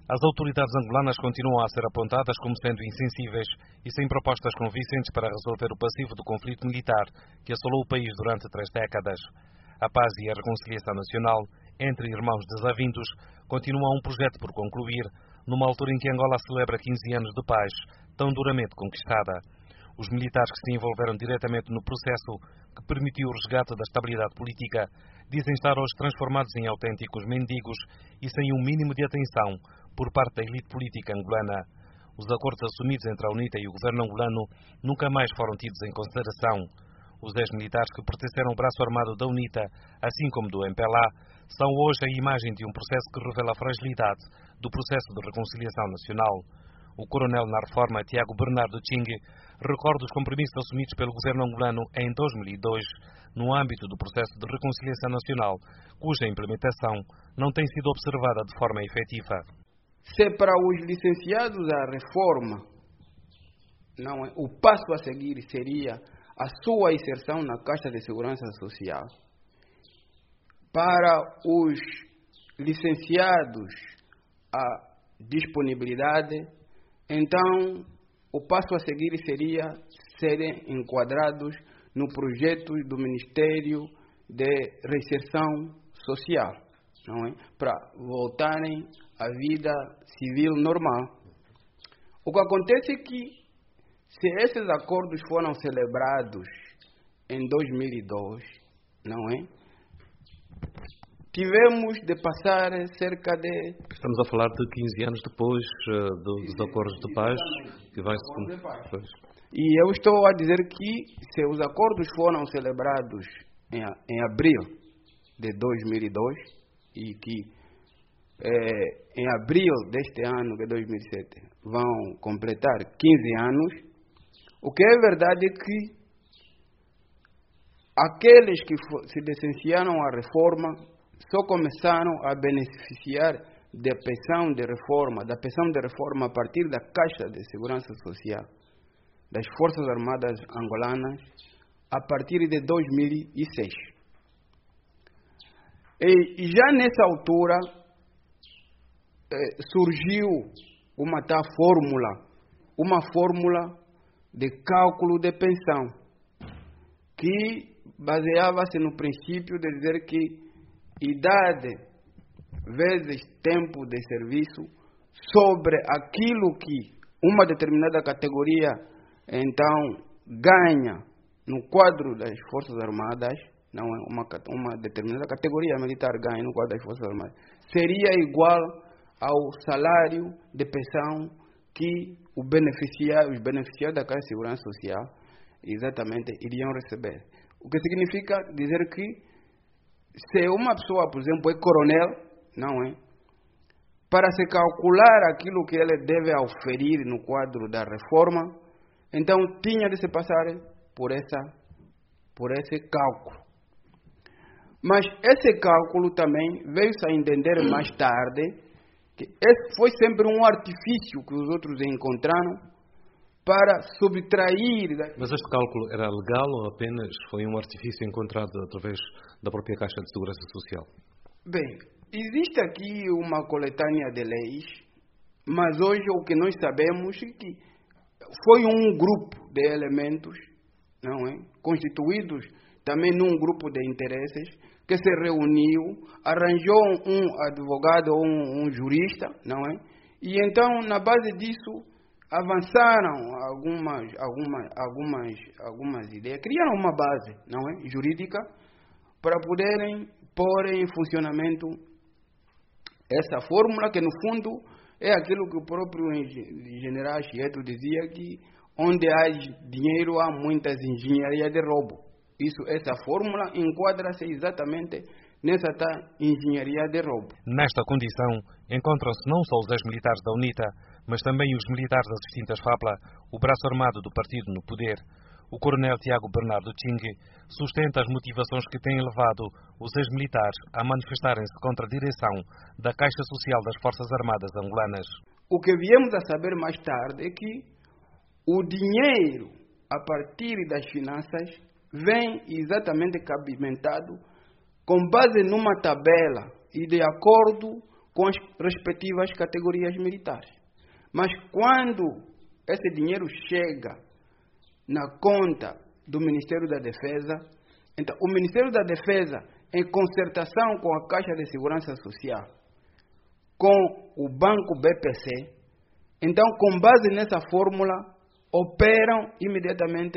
As autoridades angolanas continuam a ser apontadas como sendo insensíveis e sem propostas convincentes para resolver o passivo do conflito militar que assolou o país durante 3 décadas. A paz e a reconciliação nacional entre irmãos desavindos continua um projeto por concluir, numa altura em que Angola celebra 15 anos de paz, tão duramente conquistada. Os militares que se envolveram diretamente no processo que permitiu o resgate da estabilidade política dizem estar hoje transformados em autênticos mendigos e sem um mínimo de atenção por parte da elite política angolana. Os acordos assumidos entre a UNITA e o governo angolano nunca mais foram tidos em consideração. Os 10 militares que pertenceram ao braço armado da UNITA, assim como do MPLA, são hoje a imagem de um processo que revela a fragilidade do processo de reconciliação nacional. O coronel na reforma, Tiago Bernardo Chingue, recorda os compromissos assumidos pelo governo angolano em 2002, no âmbito do processo de reconciliação nacional, cuja implementação não tem sido observada de forma efetiva. Se para os licenciados a reforma, não é, o passo a seguir seria a sua inserção na Caixa de Segurança Social. Para os licenciados a disponibilidade, então o passo a seguir seria serem enquadrados no projeto do Ministério de Reinserção Social, não é? Para voltarem à vida civil normal. O que acontece é que, se esses acordos foram celebrados em 2002, não é? Tivemos de passar cerca de... Estamos a falar de 15 anos depois dos acordos de paz, que vai se cumprir. E eu estou a dizer que, se os acordos foram celebrados em abril de 2002 e que em abril deste ano, de 2007, vão completar 15 anos, o que é verdade é que aqueles que se licenciaram à reforma só começaram a beneficiar da pensão de reforma a partir da Caixa de Segurança Social das Forças Armadas Angolanas a partir de 2006. E já nessa altura surgiu uma tal fórmula de cálculo de pensão, que baseava-se no princípio de dizer que idade vezes tempo de serviço sobre aquilo que uma determinada categoria então ganha no quadro das Forças Armadas, não é uma determinada categoria militar ganha no quadro das Forças Armadas, seria igual ao salário de pensão que os beneficiários da Caixa de Segurança Social exatamente iriam receber. O que significa dizer que, se uma pessoa, por exemplo, é coronel, não é? Para se calcular aquilo que ele deve oferir no quadro da reforma, então tinha de se passar por esse cálculo. Mas esse cálculo também veio-se a entender mais tarde que esse foi sempre um artifício que os outros encontraram para subtrair... Mas este cálculo era legal ou apenas foi um artifício encontrado através da própria Caixa de Segurança Social? Bem, existe aqui uma coletânea de leis, mas hoje o que nós sabemos é que foi um grupo de elementos, não é? Constituídos também num grupo de interesses, que se reuniu, arranjou um advogado ou um jurista, não é? E então, na base disso, avançaram algumas ideias, criaram uma base, não é, jurídica, para poderem pôr em funcionamento essa fórmula, que no fundo é aquilo que o próprio general Chieto dizia, que onde há dinheiro há muitas engenharias de roubo. Essa fórmula enquadra-se exatamente nessa engenharia de roubo. Nesta condição, encontram-se não só os ex-militares da UNITA, mas também os militares das distintas FAPLA, o braço armado do partido no poder. O coronel Tiago Bernardo Chingue sustenta as motivações que têm levado os ex-militares a manifestarem-se contra a direção da Caixa Social das Forças Armadas angolanas. O que viemos a saber mais tarde é que o dinheiro, a partir das finanças, vem exatamente cabimentado com base numa tabela e de acordo com as respectivas categorias militares. Mas quando esse dinheiro chega na conta do Ministério da Defesa, então o Ministério da Defesa, em concertação com a Caixa de Segurança Social, com o Banco BPC, então, com base nessa fórmula, operam imediatamente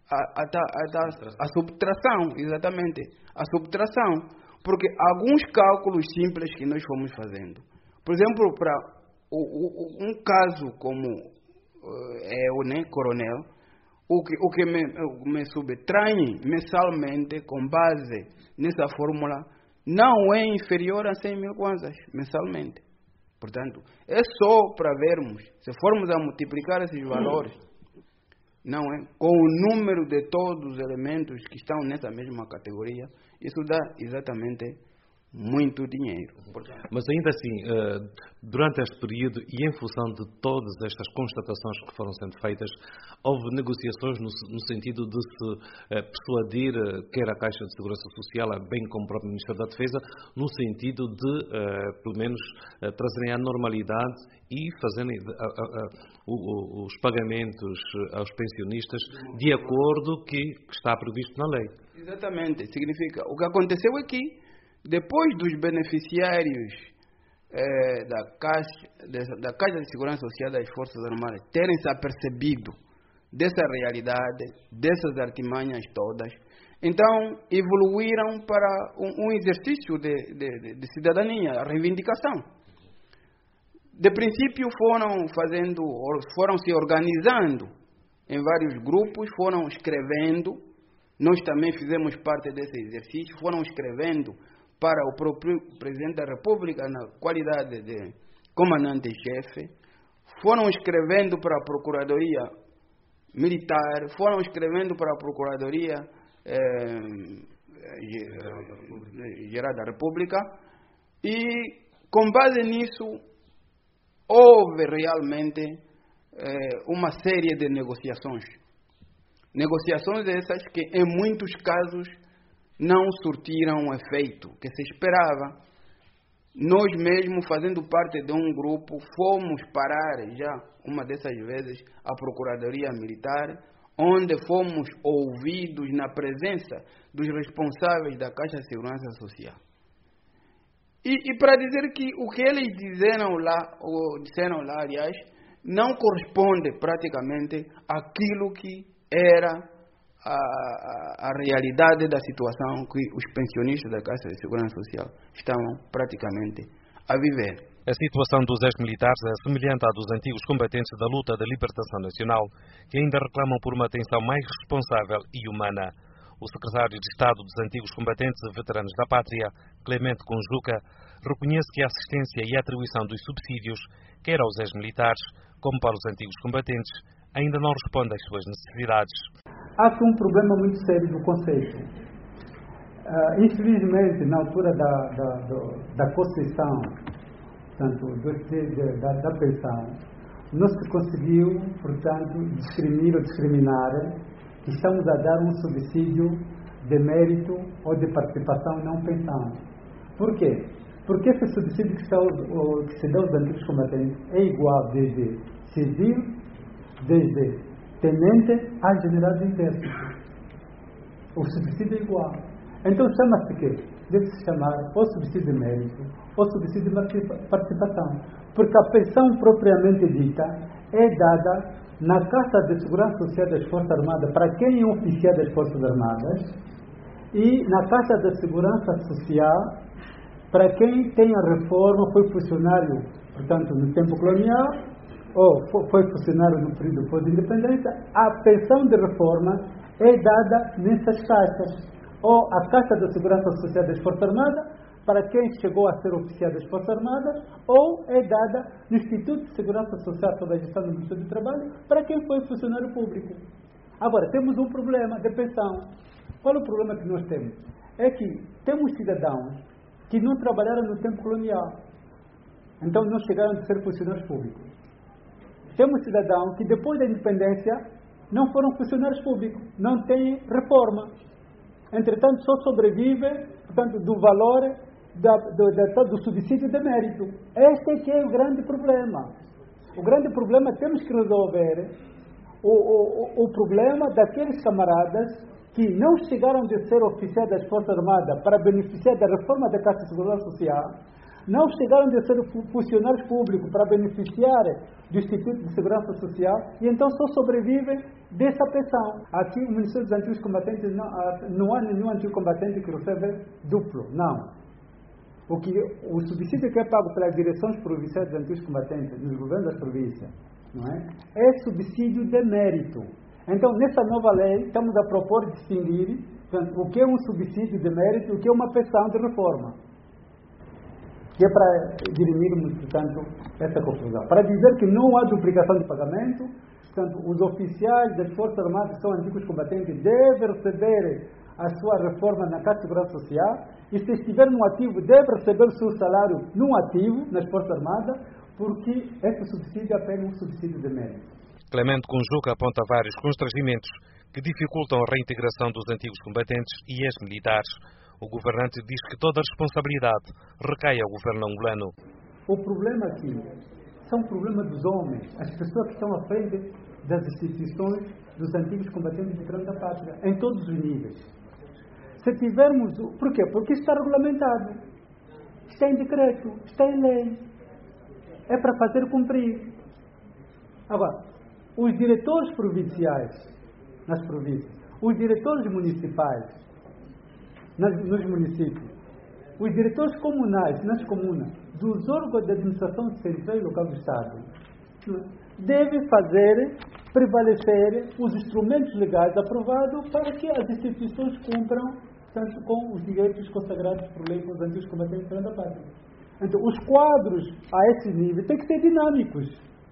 a subtração, exatamente, a subtração, porque alguns cálculos simples que nós fomos fazendo, por exemplo, para um caso como eu, né, coronel, o que me subtrai mensalmente, com base nessa fórmula, não é inferior a 100 mil kwanzas mensalmente. Portanto, é só para vermos, se formos a multiplicar esses valores, não é, com o número de todos os elementos que estão nessa mesma categoria, isso dá exatamente muito dinheiro. Mas ainda assim, durante este período e em função de todas estas constatações que foram sendo feitas, houve negociações no sentido de se persuadir quer a Caixa de Segurança Social, bem como o próprio Ministério da Defesa, no sentido de, pelo menos, trazerem a normalidade e fazerem os pagamentos aos pensionistas de acordo que está previsto na lei. Exatamente. Significa, o que aconteceu é que depois dos beneficiários da Caixa de Segurança Social das Forças Armadas terem se apercebido dessa realidade, dessas artimanhas todas, então evoluíram para um exercício de cidadania, a reivindicação. De princípio foram se organizando em vários grupos, foram escrevendo, nós também fizemos parte desse exercício, foram escrevendo para o próprio Presidente da República, na qualidade de comandante-chefe, foram escrevendo para a Procuradoria Militar, foram escrevendo para a Procuradoria Geral da República, e com base nisso houve realmente uma série de negociações. Negociações essas que em muitos casos não surtiram o efeito que se esperava. Nós mesmos, fazendo parte de um grupo, fomos parar já uma dessas vezes a Procuradoria Militar, onde fomos ouvidos na presença dos responsáveis da Caixa de Segurança Social. E para dizer que o que eles disseram lá, aliás, não corresponde praticamente àquilo que era a realidade da situação que os pensionistas da Caixa de Segurança Social estavam praticamente a viver. A situação dos ex-militares é semelhante à dos antigos combatentes da luta da libertação nacional, que ainda reclamam por uma atenção mais responsável e humana. O secretário de Estado dos Antigos Combatentes e Veteranos da Pátria, Clemente Conjuca, reconhece que a assistência e a atribuição dos subsídios, quer aos ex-militares como para os antigos combatentes, ainda não responde às suas necessidades. Há aqui um problema muito sério do conceito. Infelizmente, na altura da concessão, portanto, da pensão, não se conseguiu, portanto, discriminar que estamos a dar um subsídio de mérito ou de participação não pensão. Por quê? Porque esse subsídio que se dá aos antigos combatentes é igual desde civil, desde tenente a general do exército. O subsídio é igual. Então chama-se quê? Deve-se chamar ou subsídio de mérito ou subsídio de participação. Porque a pensão propriamente dita é dada na Caixa de Segurança Social das Forças Armadas para quem é oficial das Forças Armadas e na Caixa de Segurança Social para quem tem a reforma, foi funcionário, portanto, no tempo colonial ou foi funcionário no período pós-independência. A pensão de reforma é dada nessas caixas, ou a Caixa de Segurança Social das Forças Armadas para quem chegou a ser oficial das Forças Armadas, ou é dada no Instituto de Segurança Social sob a gestão do Ministério do Trabalho para quem foi funcionário público. Agora, temos um problema de pensão. Qual é o problema que nós temos? É que temos cidadãos que não trabalharam no tempo colonial, então não chegaram a ser funcionários públicos. Temos cidadãos que depois da independência não foram funcionários públicos, não têm reforma. Entretanto, só sobrevive, portanto, do valor do subsídio de mérito. Este é que é o grande problema. O grande problema temos que resolver o problema daqueles camaradas que não chegaram de ser oficiais das Forças Armadas para beneficiar da reforma da Caixa de Seguridade Social, não chegaram de ser funcionários públicos para beneficiar do Instituto de Segurança Social e então só sobrevivem dessa pensão. Aqui o Ministério dos Antigos Combatentes não há nenhum antigo combatente que recebe duplo, não. O subsídio que é pago pelas direções provinciais dos antigos combatentes, nos governos das províncias, não é subsídio de mérito. Então, nessa nova lei, estamos a propor distinguir o que é um subsídio de mérito e o que é uma pensão de reforma. Que é para dirimirmos, portanto, essa confusão. Para dizer que não há duplicação de pagamento, portanto, os oficiais das Forças Armadas que são antigos combatentes devem receber a sua reforma na Caixa de Segurança Social e, se estiver no ativo, deve receber o seu salário no ativo, nas Forças Armadas, porque esse subsídio é apenas um subsídio de mérito. Clemente Conjuga aponta vários constrangimentos que dificultam a reintegração dos antigos combatentes e ex-militares. O governante diz que toda a responsabilidade recai ao governo angolano. O problema aqui são problemas dos homens, as pessoas que estão à frente das instituições dos antigos combatentes de grande pátria, em todos os níveis. Se tivermos... Por quê? Porque está regulamentado, está em decreto, está em lei. É para fazer cumprir. Agora, os diretores provinciais nas províncias, os diretores municipais nos municípios, os diretores comunais nas comunas, dos órgãos de administração central e local do Estado, devem fazer prevalecer os instrumentos legais aprovados para que as instituições cumpram, tanto com os direitos consagrados por lei para os antigos combatentes da pátria. Então, os quadros a esse nível têm que ser dinâmicos.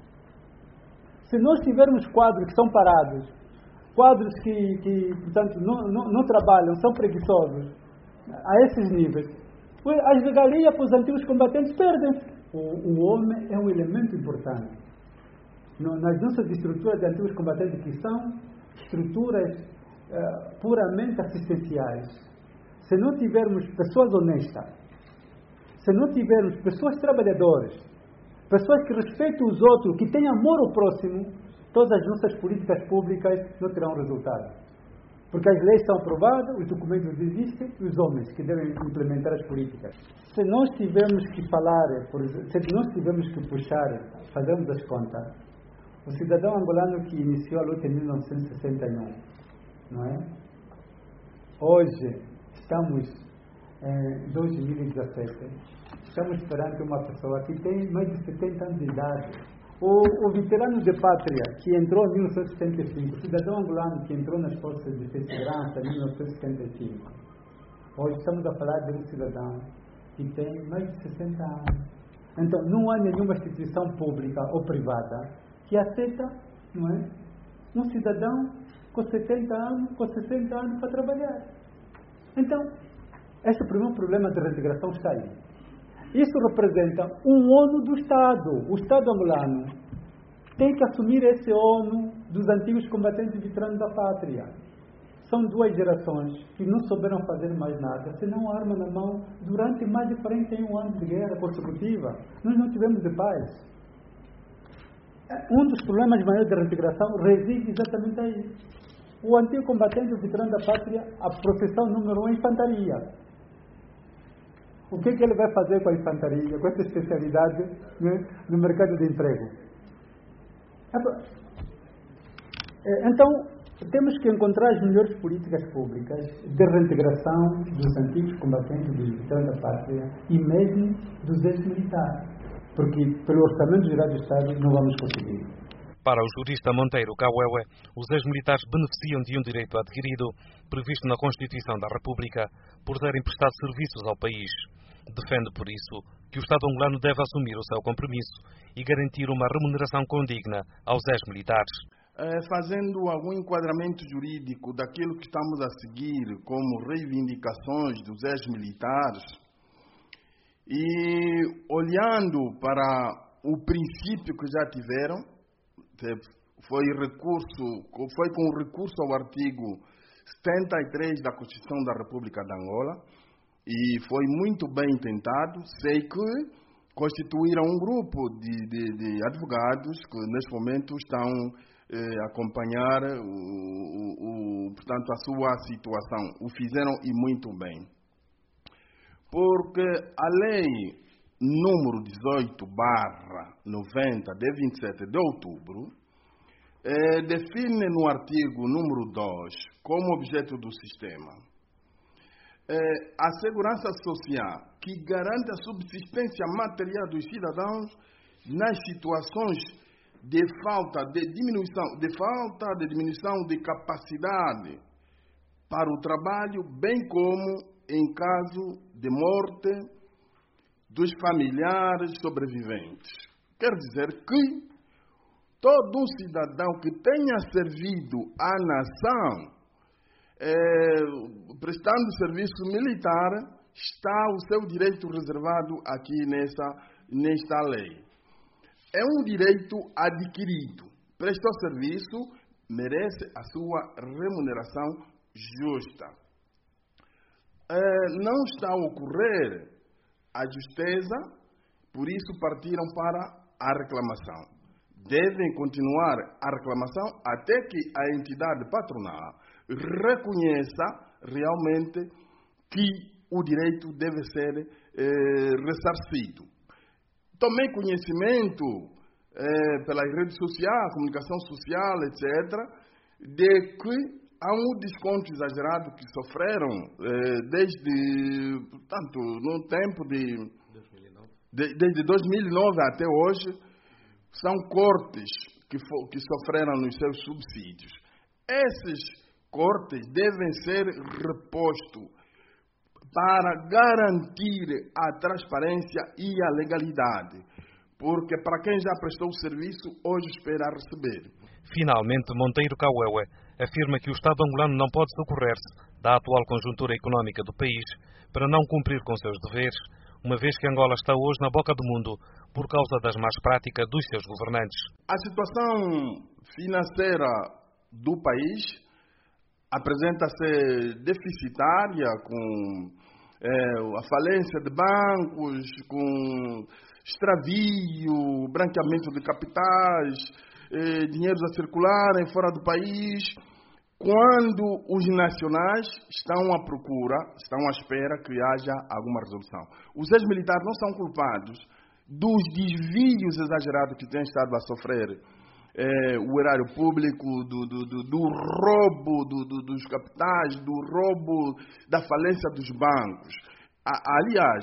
Se nós tivermos quadros que são parados, quadros que portanto, não trabalham, são preguiçosos, a esses níveis, as regalias para os antigos combatentes perdem-se. O homem é um elemento importante. Nas nossas estruturas de antigos combatentes, que são estruturas puramente assistenciais, se não tivermos pessoas honestas, se não tivermos pessoas trabalhadoras, pessoas que respeitam os outros, que têm amor ao próximo, todas as nossas políticas públicas não terão resultado. Porque as leis são aprovadas, os documentos existem e os homens que devem implementar as políticas. Se nós tivermos que falar, se nós tivermos que puxar, fazermos as contas, o cidadão angolano que iniciou a luta em 1961, não é? Hoje, estamos em 2017, estamos perante uma pessoa que tem mais de 70 anos de idade. O veterano de pátria que entrou em 1975, o cidadão angolano que entrou nas forças de segurança em 1975, hoje estamos a falar de um cidadão que tem mais de 60 anos. Então, não há nenhuma instituição pública ou privada que aceita, não é, um cidadão com 70 anos, com 60 anos para trabalhar. Então, esse primeiro problema de reintegração está aí. Isso representa um ônus do Estado. O Estado angolano tem que assumir esse ônus dos antigos combatentes veteranos da pátria. São duas gerações que não souberam fazer mais nada, senão arma na mão, durante mais de 41 anos de guerra consecutiva. Nós não tivemos de paz. Um dos problemas maiores da reintegração reside exatamente aí. O antigo combatente veterano da pátria, a profissão número 1 é infantaria. O que ele vai fazer com a infantaria, com essa especialidade, né, no mercado de emprego? Então, temos que encontrar as melhores políticas públicas de reintegração dos antigos combatentes dos veteranos da pátria e mesmo dos ex-militares, porque pelo Orçamento Geral do Estado não vamos conseguir. Para o jurista Monteiro Cauewe, os ex-militares beneficiam de um direito adquirido, previsto na Constituição da República, por terem prestado serviços ao país. Defende, por isso, que o Estado angolano deve assumir o seu compromisso e garantir uma remuneração condigna aos ex-militares. Fazendo algum enquadramento jurídico daquilo que estamos a seguir como reivindicações dos ex-militares e olhando para o princípio que já tiveram, foi com o recurso ao artigo 73 da Constituição da República de Angola, E foi muito bem tentado. Sei que constituíram um grupo de advogados que, neste momento, estão a acompanhar portanto, a sua situação. O fizeram e muito bem. Porque a lei número 18/90, de 27 de outubro, define no artigo número 2, como objeto do sistema, a segurança social que garante a subsistência material dos cidadãos nas situações de falta de diminuição de capacidade para o trabalho, bem como em caso de morte dos familiares sobreviventes. Quer dizer que todo um cidadão que tenha servido à nação, prestando serviço militar, está o seu direito reservado aqui nesta lei. É um direito adquirido. Prestou serviço, merece a sua remuneração justa. Não está a ocorrer a justeza, por isso partiram para a reclamação. Devem continuar a reclamação até que a entidade patronal reconheça realmente que o direito deve ser ressarcido. Tomei conhecimento pelas redes sociais, comunicação social, etc., de que há um desconto exagerado que sofreram desde, portanto, no tempo desde 2009 até hoje. São cortes que sofreram nos seus subsídios. Esses cortes devem ser repostos para garantir a transparência e a legalidade, porque para quem já prestou o serviço, hoje espera receber. Finalmente, Monteiro Cauewe afirma que o Estado angolano não pode socorrer-se da atual conjuntura económica do país para não cumprir com seus deveres, uma vez que Angola está hoje na boca do mundo por causa das más práticas dos seus governantes. A situação financeira do país apresenta-se deficitária, com a falência de bancos, com extravio, branqueamento de capitais, dinheiros a circularem fora do país, quando os nacionais estão à procura, estão à espera que haja alguma resolução. Os ex-militares não são culpados dos desvios exagerados que têm estado a sofrer o erário público, do roubo dos capitais, do roubo da falência dos bancos. Aliás,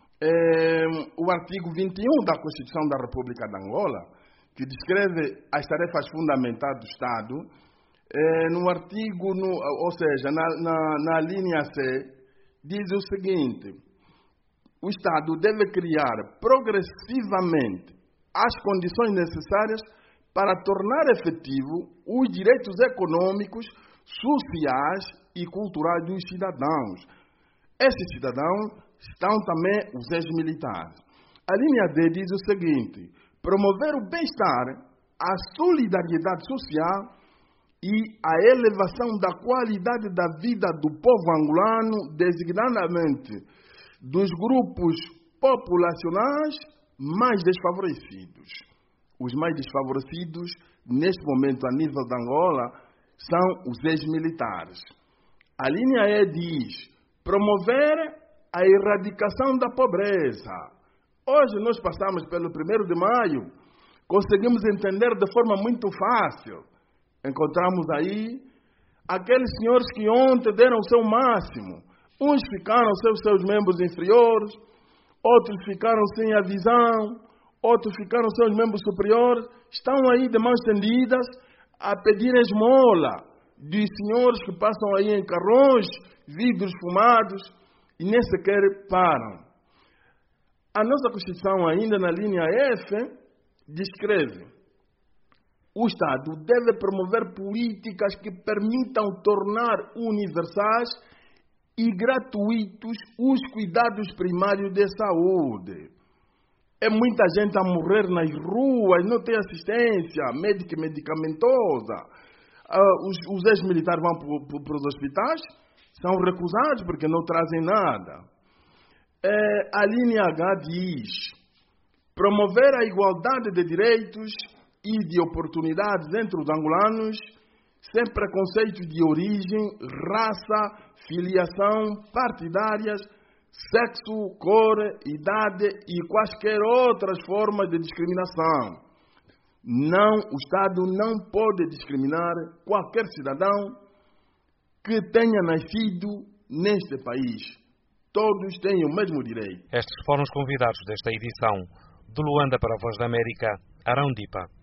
o artigo 21 da Constituição da República de Angola, que descreve as tarefas fundamentais do Estado, no artigo, ou seja, na linha C, diz o seguinte: o Estado deve criar progressivamente as condições necessárias para tornar efetivo os direitos econômicos, sociais e culturais dos cidadãos. Esses cidadãos estão também os ex-militares. A linha D diz o seguinte: promover o bem-estar, a solidariedade social e a elevação da qualidade da vida do povo angolano, designadamente dos grupos populacionais mais desfavorecidos. Os mais desfavorecidos, neste momento, a nível de Angola, são os ex-militares. A linha E diz promover a erradicação da pobreza. Hoje nós passamos pelo 1º de maio, conseguimos entender de forma muito fácil. Encontramos aí aqueles senhores que ontem deram o seu máximo. Uns ficaram sem os seus membros inferiores, outros ficaram sem a visão, outros ficaram sem os membros superiores. Estão aí de mãos estendidas a pedir esmola de senhores que passam aí em carrões, vidros fumados, e nem sequer param. A nossa Constituição, ainda na linha F, descreve: o Estado deve promover políticas que permitam tornar universais e gratuitos os cuidados primários de saúde. É muita gente a morrer nas ruas, não tem assistência médica e medicamentosa. Os ex-militares vão para os hospitais, são recusados porque não trazem nada. A linha H diz: promover a igualdade de direitos e de oportunidades entre os angolanos, sem preconceitos de origem, raça, filiação partidárias, sexo, cor, idade e quaisquer outras formas de discriminação. O Estado não pode discriminar qualquer cidadão que tenha nascido neste país. Todos têm o mesmo direito. Estes foram os convidados desta edição. De Luanda para a Voz da América, Arão Dipa.